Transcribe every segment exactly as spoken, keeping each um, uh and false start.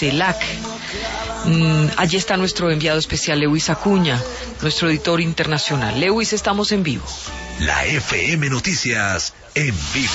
CELAC. Mm, allí está nuestro enviado especial Lewis Acuña, nuestro editor internacional. Lewis, estamos en vivo. La F M Noticias en vivo.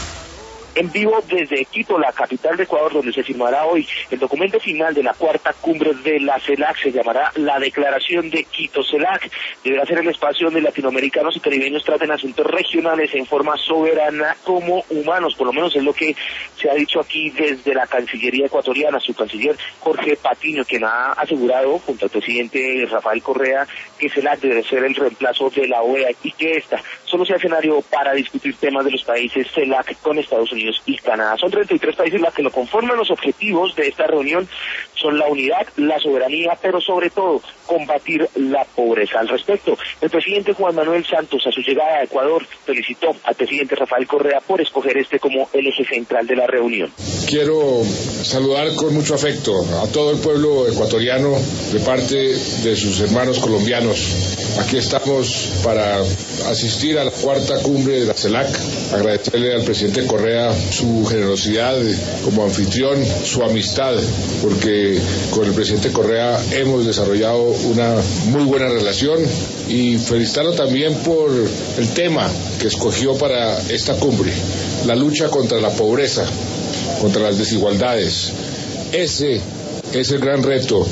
En vivo desde Quito, la capital de Ecuador, donde se firmará hoy el documento final de la cuarta cumbre de la CELAC. Se llamará la Declaración de Quito-CELAC. Deberá ser el espacio donde latinoamericanos y caribeños traten asuntos regionales en forma soberana como humanos. Por lo menos es lo que se ha dicho aquí desde la Cancillería ecuatoriana. Su canciller Jorge Patiño, quien ha asegurado junto al presidente Rafael Correa que CELAC debe ser el reemplazo de la O E A y que esta solo sea escenario para discutir temas de los países CELAC con Estados Unidos y Canadá. Son treinta y tres países los que lo conforman. Los objetivos de esta reunión son la unidad, la soberanía, pero sobre todo combatir la pobreza. Al respecto, el presidente Juan Manuel Santos, a su llegada a Ecuador, felicitó al presidente Rafael Correa por escoger este como el eje central de la reunión. Quiero saludar con mucho afecto a todo el pueblo ecuatoriano de parte de sus hermanos colombianos. Aquí estamos para asistir a la cuarta cumbre de la CELAC, agradecerle al presidente Correa su generosidad como anfitrión, su amistad, porque con el presidente Correa hemos desarrollado una muy buena relación, y felicitarlo también por el tema que escogió para esta cumbre, la lucha contra la pobreza, contra las desigualdades. Ese es el gran reto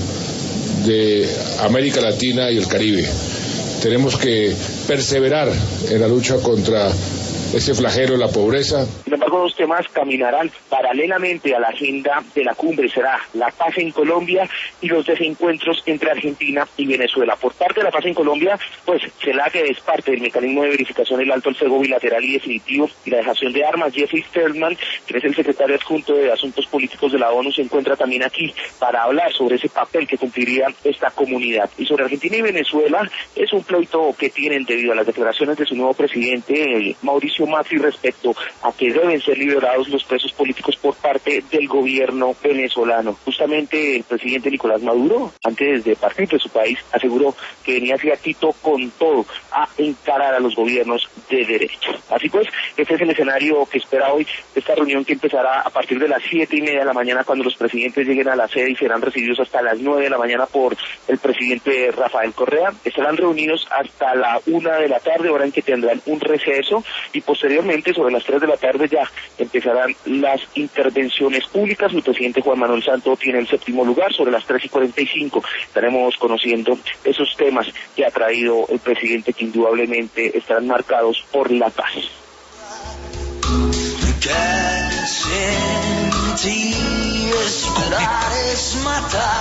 de América Latina y el Caribe. Tenemos que perseverar en la lucha contra ese flagelo de la pobreza. Sin embargo, dos temas caminarán paralelamente a la agenda de la cumbre. Será la paz en Colombia y los desencuentros entre Argentina y Venezuela. Por parte de la paz en Colombia, pues CELAC es parte del mecanismo de verificación del alto el fuego bilateral y definitivo y la dejación de armas. Jeffrey Sterman, que es el secretario adjunto de Asuntos Políticos de la ONU, se encuentra también aquí para hablar sobre ese papel que cumpliría esta comunidad. Y sobre Argentina y Venezuela, es un pleito que tienen debido a las declaraciones de su nuevo presidente, Mauricio Macri, respecto a que deben ser liberados los presos políticos por parte del gobierno venezolano. Justamente el presidente Nicolás Maduro, antes de partir de su país, aseguró que venía hacia Quito con todo a encarar a los gobiernos de derecha. Así pues, este es el escenario que espera hoy esta reunión, que empezará a partir de las siete y media de la mañana, cuando los presidentes lleguen a la sede, y serán recibidos hasta las nueve de la mañana por el presidente Rafael Correa. Estarán reunidos hasta la una de la tarde, hora en que tendrán un receso, y posteriormente, sobre las tres de la tarde, ya empezarán las intervenciones públicas. El presidente Juan Manuel Santos tiene el séptimo lugar. Sobre las tres y cuarenta y cinco estaremos conociendo esos temas que ha traído el presidente, que indudablemente estarán marcados por la paz.